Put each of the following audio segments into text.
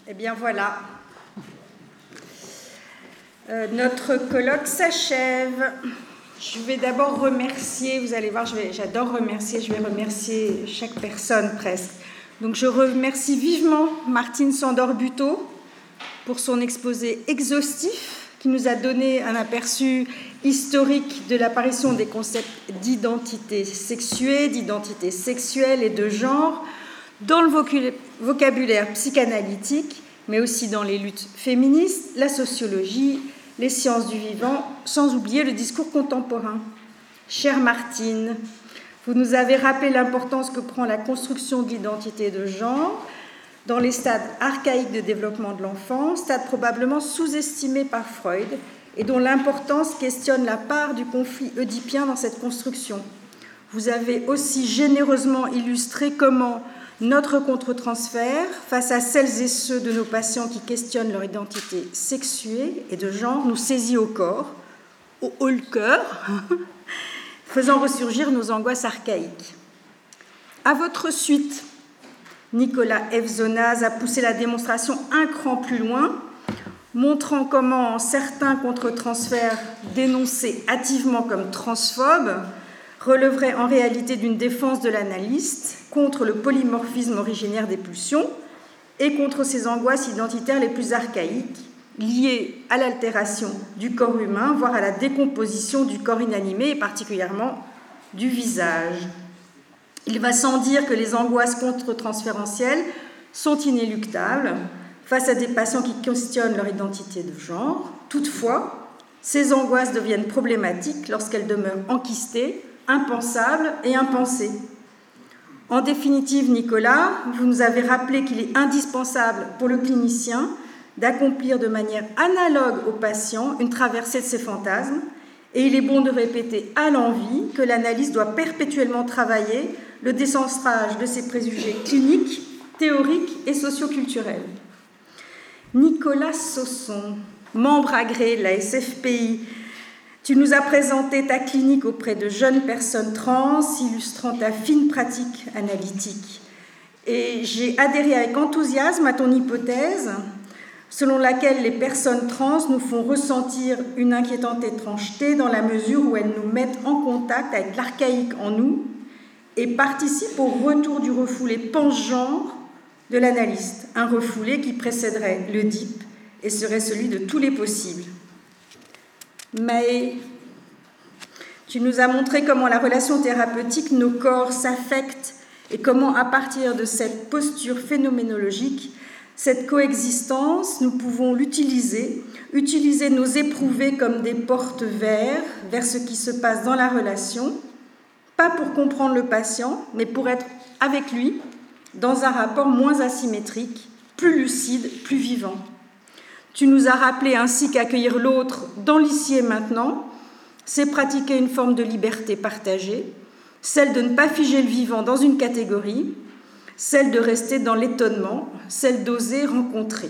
Eh bien voilà, notre colloque s'achève. Je vais d'abord remercier, vous allez voir, j'adore remercier, je vais remercier chaque personne presque. Donc je remercie vivement Martine Sandor-Buteau pour son exposé exhaustif qui nous a donné un aperçu historique de l'apparition des concepts d'identité sexuée, d'identité sexuelle et de genre dans le vocabulaire psychanalytique, mais aussi dans les luttes féministes, la sociologie, les sciences du vivant, sans oublier le discours contemporain. Chère Martine, vous nous avez rappelé l'importance que prend la construction de l'identité de genre dans les stades archaïques de développement de l'enfant, stades probablement sous-estimés par Freud, et dont l'importance questionne la part du conflit oedipien dans cette construction. Vous avez aussi généreusement illustré comment notre contre-transfert, face à celles et ceux de nos patients qui questionnent leur identité sexuée et de genre, nous saisit au corps, au haut le cœur, faisant ressurgir nos angoisses archaïques. À votre suite, Nicolas Evzonaz a poussé la démonstration un cran plus loin, montrant comment certains contre-transferts dénoncés hâtivement comme transphobes relèverait en réalité d'une défense de l'analyste contre le polymorphisme originaire des pulsions et contre ses angoisses identitaires les plus archaïques, liées à l'altération du corps humain, voire à la décomposition du corps inanimé et particulièrement du visage. Il va sans dire que les angoisses contre-transférentielles sont inéluctables face à des patients qui questionnent leur identité de genre. Toutefois, ces angoisses deviennent problématiques lorsqu'elles demeurent enquistées, impensable et impensé. En définitive, Nicolas, vous nous avez rappelé qu'il est indispensable pour le clinicien d'accomplir de manière analogue au patient une traversée de ses fantasmes, et il est bon de répéter à l'envi que l'analyse doit perpétuellement travailler le décentrage de ses préjugés cliniques, théoriques et socioculturels. Nicolas Sausson, membre agréé de la SFPI, tu nous as présenté ta clinique auprès de jeunes personnes trans, illustrant ta fine pratique analytique. Et j'ai adhéré avec enthousiasme à ton hypothèse, selon laquelle les personnes trans nous font ressentir une inquiétante étrangeté dans la mesure où elles nous mettent en contact avec l'archaïque en nous et participent au retour du refoulé pangenre de l'analyste, un refoulé qui précéderait l'Oedipe et serait celui de tous les possibles. Mais tu nous as montré comment la relation thérapeutique, nos corps s'affectent et comment, à partir de cette posture phénoménologique, cette coexistence, nous pouvons utiliser nos éprouvés comme des portes vers ce qui se passe dans la relation, pas pour comprendre le patient, mais pour être avec lui dans un rapport moins asymétrique, plus lucide, plus vivant. Tu nous as rappelé ainsi qu'accueillir l'autre dans l'ici et maintenant, c'est pratiquer une forme de liberté partagée, celle de ne pas figer le vivant dans une catégorie, celle de rester dans l'étonnement, celle d'oser rencontrer.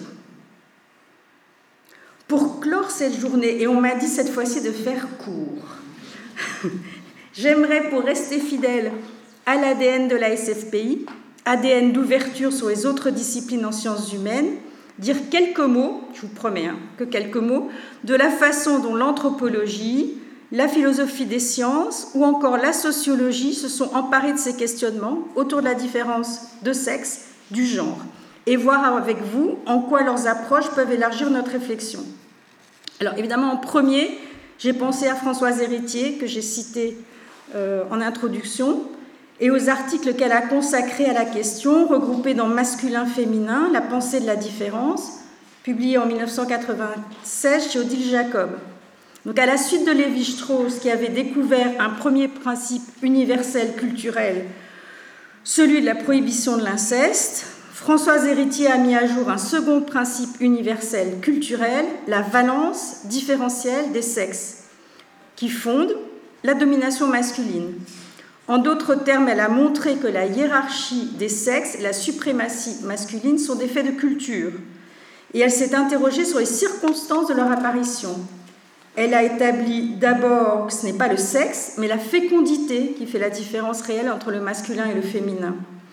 Pour clore cette journée, et on m'a dit cette fois-ci de faire court, j'aimerais, pour rester fidèle à l'ADN de la SFPI, ADN d'ouverture sur les autres disciplines en sciences humaines, dire quelques mots, je vous promets que quelques mots, de la façon dont l'anthropologie, la philosophie des sciences ou encore la sociologie se sont emparés de ces questionnements autour de la différence de sexe, du genre, et voir avec vous en quoi leurs approches peuvent élargir notre réflexion. Alors évidemment, en premier, j'ai pensé à Françoise Héritier, que j'ai citée en introduction, et aux articles qu'elle a consacrés à la question, regroupés dans Masculin-Féminin, la pensée de la différence, publié en 1996 chez Odile Jacob. Donc, à la suite de Lévi-Strauss, qui avait découvert un premier principe universel culturel, celui de la prohibition de l'inceste, Françoise Héritier a mis à jour un second principe universel culturel, la valence différentielle des sexes, qui fonde la domination masculine. En d'autres termes, elle a montré que la hiérarchie des sexes et la suprématie masculine sont des faits de culture. Et elle s'est interrogée sur les circonstances de leur apparition. Elle a établi d'abord que ce n'est pas le sexe, mais la fécondité qui fait la différence réelle entre le masculin et le féminin.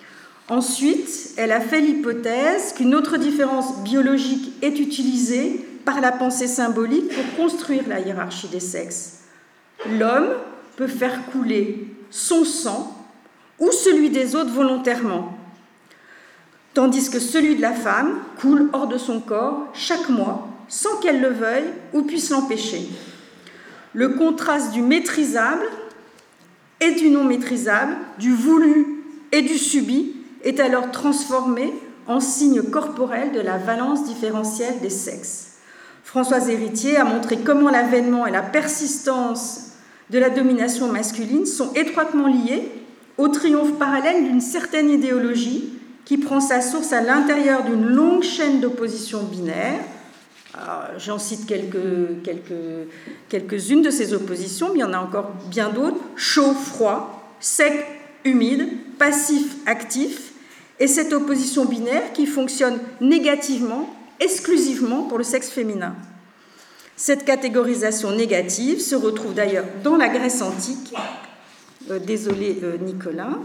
Ensuite, elle a fait l'hypothèse qu'une autre différence biologique est utilisée par la pensée symbolique pour construire la hiérarchie des sexes. L'homme peut faire couler son sang ou celui des autres volontairement, tandis que celui de la femme coule hors de son corps chaque mois, sans qu'elle le veuille ou puisse l'empêcher. Le contraste du maîtrisable et du non maîtrisable, du voulu et du subi, est alors transformé en signe corporel de la valence différentielle des sexes. Françoise Héritier a montré comment l'avènement et la persistance de la domination masculine sont étroitement liés au triomphe parallèle d'une certaine idéologie qui prend sa source à l'intérieur d'une longue chaîne d'oppositions binaires. J'en cite quelques-unes de ces oppositions, mais il y en a encore bien d'autres. Chaud, froid, sec, humide, passif, actif, et cette opposition binaire qui fonctionne négativement, exclusivement pour le sexe féminin. Cette catégorisation négative se retrouve d'ailleurs dans la Grèce antique, désolé Nicolas,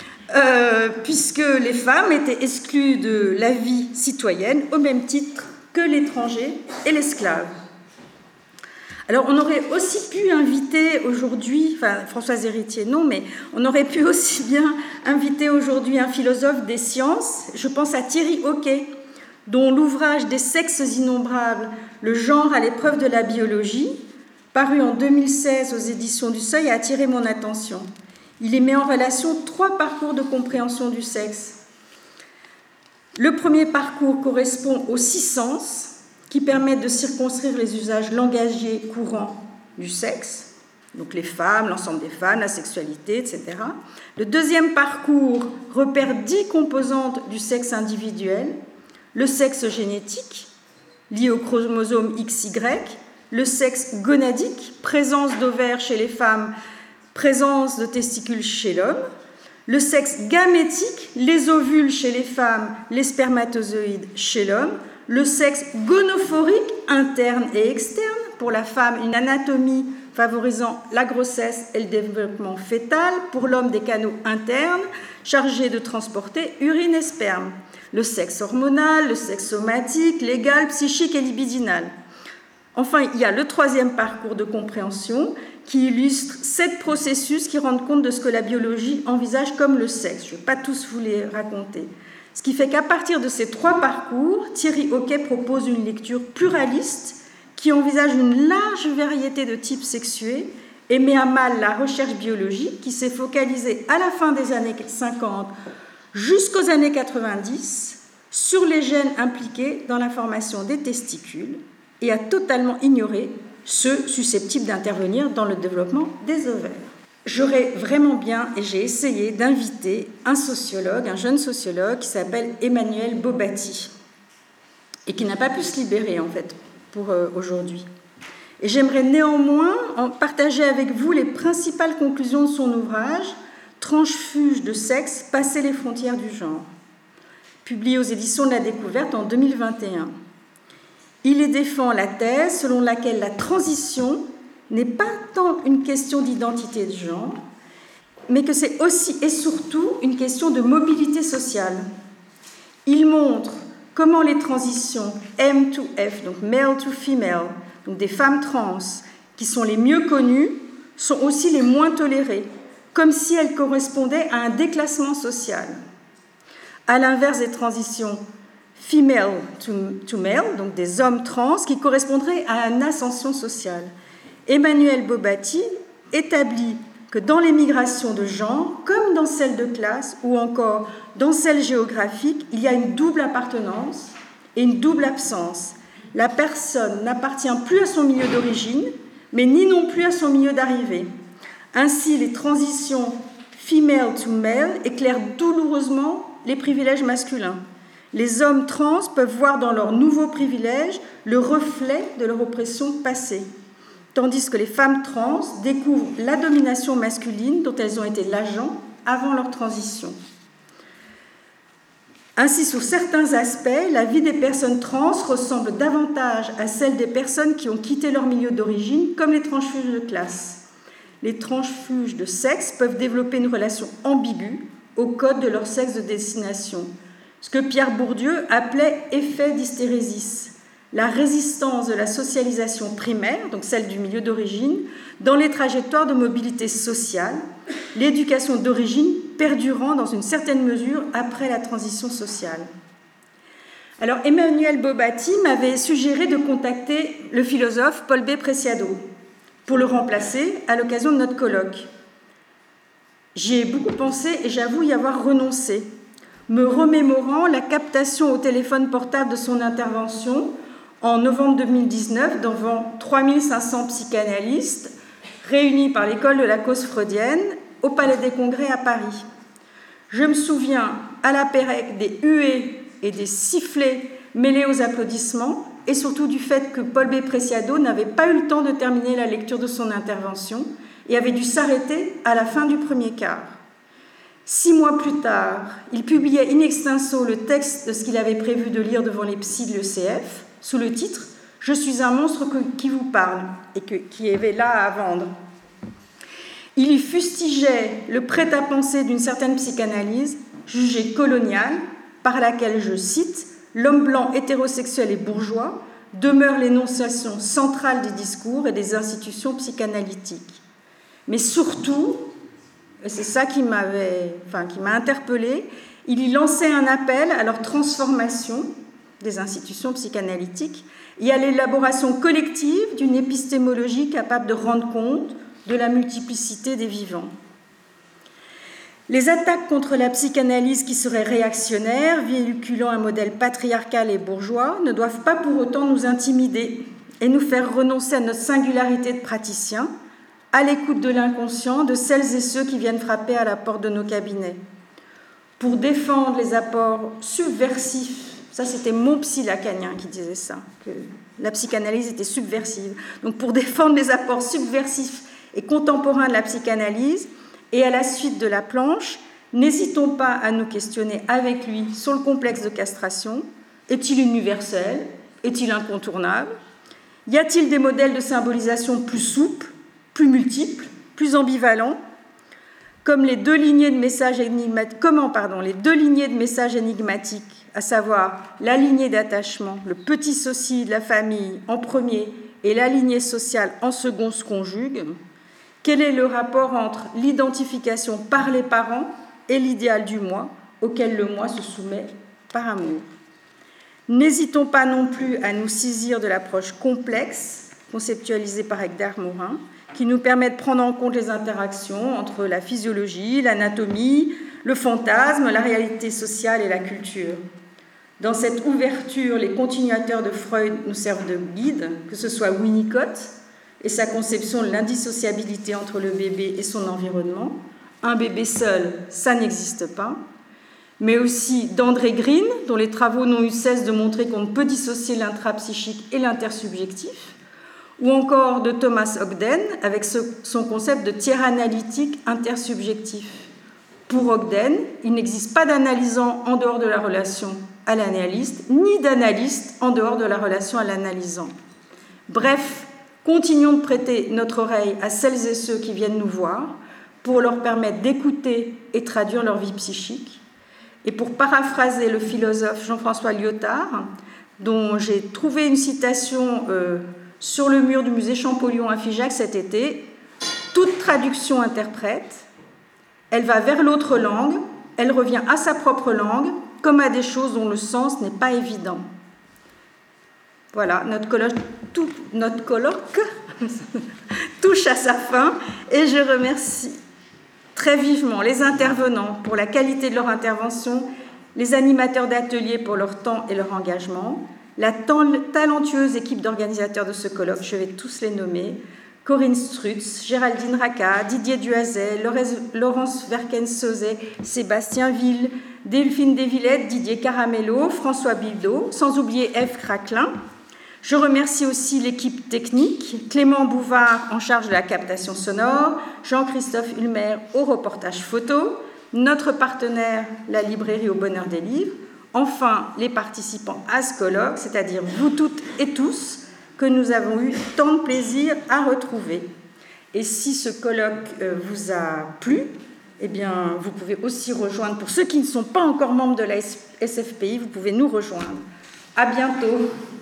puisque les femmes étaient exclues de la vie citoyenne au même titre que l'étranger et l'esclave. Alors on aurait aussi pu inviter aujourd'hui, enfin Françoise Héritier non, mais on aurait pu aussi bien inviter aujourd'hui un philosophe des sciences, je pense à Thierry Oquet, dont l'ouvrage Des sexes innombrables, le genre à l'épreuve de la biologie, paru en 2016 aux éditions du Seuil, a attiré mon attention. Il y met en relation 3 parcours de compréhension du sexe. Le premier parcours correspond aux 6 sens, qui permettent de circonscrire les usages langagiers courants du sexe, donc les femmes, l'ensemble des femmes, la sexualité, etc. Le deuxième parcours repère 10 composantes du sexe individuel, le sexe génétique, lié au chromosome XY, le sexe gonadique, présence d'ovaires chez les femmes, présence de testicules chez l'homme, le sexe gamétique, les ovules chez les femmes, les spermatozoïdes chez l'homme, le sexe gonophorique, interne et externe, pour la femme, une anatomie favorisant la grossesse et le développement fœtal, pour l'homme, des canaux internes chargés de transporter urine et sperme, le sexe hormonal, le sexe somatique, légal, psychique et libidinal. Enfin, il y a le troisième parcours de compréhension qui illustre 7 processus qui rendent compte de ce que la biologie envisage comme le sexe. Je ne vais pas tous vous les raconter. Ce qui fait qu'à partir de ces 3 parcours, Thierry Oquet propose une lecture pluraliste qui envisage une large variété de types sexués et met à mal la recherche biologique qui s'est focalisée à la fin des années 50 jusqu'aux années 90 sur les gènes impliqués dans la formation des testicules et a totalement ignoré ceux susceptibles d'intervenir dans le développement des ovaires. J'aurais vraiment bien, et j'ai essayé d'inviter un sociologue, un jeune sociologue qui s'appelle Emmanuel Bobatti et qui n'a pas pu se libérer en fait pour aujourd'hui. Et j'aimerais néanmoins partager avec vous les principales conclusions de son ouvrage Transfuge de sexe, passer les frontières du genre, publié aux éditions de la Découverte en 2021. Il y défend la thèse selon laquelle la transition n'est pas tant une question d'identité de genre, mais que c'est aussi et surtout une question de mobilité sociale. Il montre comment les transitions M to F, donc male to female, donc des femmes trans, qui sont les mieux connues, sont aussi les moins tolérées, comme si elles correspondaient à un déclassement social. À l'inverse des transitions female to male, donc des hommes trans, qui correspondraient à une ascension sociale. Emmanuel Bobatti établit que dans les migrations de genre, comme dans celles de classe ou encore dans celles géographiques, il y a une double appartenance et une double absence. La personne n'appartient plus à son milieu d'origine, mais ni non plus à son milieu d'arrivée. Ainsi, les transitions female to male éclairent douloureusement les privilèges masculins. Les hommes trans peuvent voir dans leurs nouveaux privilèges le reflet de leur oppression passée, tandis que les femmes trans découvrent la domination masculine dont elles ont été l'agent avant leur transition. Ainsi, sous certains aspects, la vie des personnes trans ressemble davantage à celle des personnes qui ont quitté leur milieu d'origine, comme les transfuges de classe. Les transfuges de sexe peuvent développer une relation ambiguë au code de leur sexe de destination, ce que Pierre Bourdieu appelait effet d'hystérésis, la résistance de la socialisation primaire, donc celle du milieu d'origine, dans les trajectoires de mobilité sociale, l'éducation d'origine perdurant dans une certaine mesure après la transition sociale. Alors Emmanuel Bobatti m'avait suggéré de contacter le philosophe Paul B. Preciado pour le remplacer à l'occasion de notre colloque. J'y ai beaucoup pensé et j'avoue y avoir renoncé, me remémorant la captation au téléphone portable de son intervention en novembre 2019 devant 3500 psychanalystes réunis par l'école de la cause freudienne au Palais des Congrès à Paris. Je me souviens à la Pérec des huées et des sifflets mêlés aux applaudissements et surtout du fait que Paul B. Preciado n'avait pas eu le temps de terminer la lecture de son intervention et avait dû s'arrêter à la fin du premier quart. 6 mois plus tard, il publiait in extenso le texte de ce qu'il avait prévu de lire devant les psys de l'ECF, sous le titre « Je suis un monstre qui vous parle » et qui avait là à vendre. Il y fustigeait le prêt-à-penser d'une certaine psychanalyse, jugée coloniale, par laquelle, je cite, « l'homme blanc hétérosexuel et bourgeois demeure l'énonciation centrale des discours et des institutions psychanalytiques. » Mais surtout, et c'est ça qui m'a interpellée, il y lançait un appel à leur transformation des institutions psychanalytiques et à l'élaboration collective d'une épistémologie capable de rendre compte de la multiplicité des vivants. Les attaques contre la psychanalyse qui serait réactionnaire, véhiculant un modèle patriarcal et bourgeois, ne doivent pas pour autant nous intimider et nous faire renoncer à notre singularité de praticien, à l'écoute de l'inconscient de celles et ceux qui viennent frapper à la porte de nos cabinets. Pour défendre les apports subversifs, ça c'était mon psy lacanien qui disait ça, que la psychanalyse était subversive. Donc pour défendre les apports subversifs et contemporains de la psychanalyse, et à la suite de la planche, n'hésitons pas à nous questionner avec lui sur le complexe de castration. Est-il universel? Est-il incontournable? Y a-t-il des modèles de symbolisation plus souples, plus multiples, plus ambivalents, comme les deux lignées de messages énigmatiques, à savoir la lignée d'attachement, le petit souci de la famille en premier et la lignée sociale en second se conjuguent? Quel est le rapport entre l'identification par les parents et l'idéal du moi, auquel le moi se soumet par amour? N'hésitons pas non plus à nous saisir de l'approche complexe, conceptualisée par Edgar Morin, qui nous permet de prendre en compte les interactions entre la physiologie, l'anatomie, le fantasme, la réalité sociale et la culture. Dans cette ouverture, les continuateurs de Freud nous servent de guide, que ce soit Winnicott et sa conception de l'indissociabilité entre le bébé et son environnement. Un bébé seul, ça n'existe pas. Mais aussi d'André Green, dont les travaux n'ont eu cesse de montrer qu'on ne peut dissocier l'intrapsychique et l'intersubjectif, ou encore de Thomas Ogden, avec son concept de tiers analytique intersubjectif. Pour Ogden, il n'existe pas d'analysant en dehors de la relation à l'analyste, ni d'analyste en dehors de la relation à l'analysant. Bref, continuons de prêter notre oreille à celles et ceux qui viennent nous voir pour leur permettre d'écouter et traduire leur vie psychique. Et pour paraphraser le philosophe Jean-François Lyotard, dont j'ai trouvé une citation sur le mur du musée Champollion à Figeac cet été, « Toute traduction interprète, elle va vers l'autre langue, elle revient à sa propre langue, comme à des choses dont le sens n'est pas évident. » Voilà, notre colloque touche à sa fin et je remercie très vivement les intervenants pour la qualité de leur intervention, les animateurs d'ateliers pour leur temps et leur engagement, la talentueuse équipe d'organisateurs de ce colloque, je vais tous les nommer, Corinne Strutz, Géraldine Racca, Didier Duazet, Laurence Verken-Sauzet, Sébastien Ville, Delphine Desvillettes, Didier Caramello, François Bildot, sans oublier Ève Craclin. Je remercie aussi l'équipe technique, Clément Bouvard en charge de la captation sonore, Jean-Christophe Ulmer au reportage photo, notre partenaire, la librairie Au Bonheur des Livres, enfin les participants à ce colloque, c'est-à-dire vous toutes et tous, que nous avons eu tant de plaisir à retrouver. Et si ce colloque vous a plu, eh bien, vous pouvez aussi rejoindre, pour ceux qui ne sont pas encore membres de la SFPI, vous pouvez nous rejoindre. À bientôt.